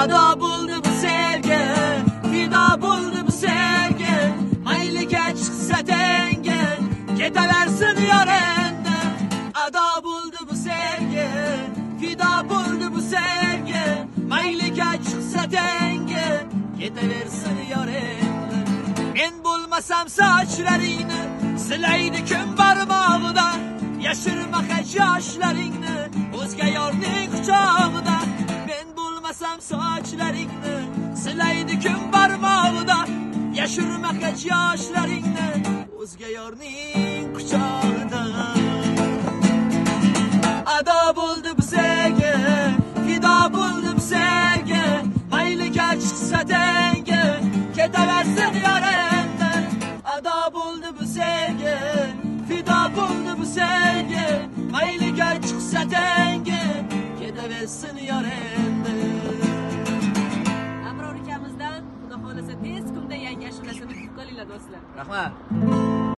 ado bo'ldi bu sevgi, fido bo'ldi bu sevgi. Mayliga chiqsa tengi, ketaversin yorendi. Ado bo'ldi bu sevgi, fido bo'ldi bu sevgi. Mayliga chiqsa tengi, ketaversin yorendi. Men bo'lmasam sochlaringni silaydi kim barmog'ida. Yashirma hech yoshlaringni o'zga yorning quchog'ida. Men bo'lmasam sochlaringni silaydi kim barmog'ida. Yashirma hech yoshlaringni o'zga yorning quchog'ida. Ado bo'ldi bu sevgi, fido bo'ldi bu sevgi. Mayliga chiqsa tengi, ketaversin yorendi. Ado bo'ldi bu sevgi, fido bo'ldi bu sevgi. Mayliga chiqsa tengi, ketaversin yorendi. Abror ukamizdan xudo xolasa tez kunda yangi ashulasini kutib qolinglar do'stlar. Rahmat.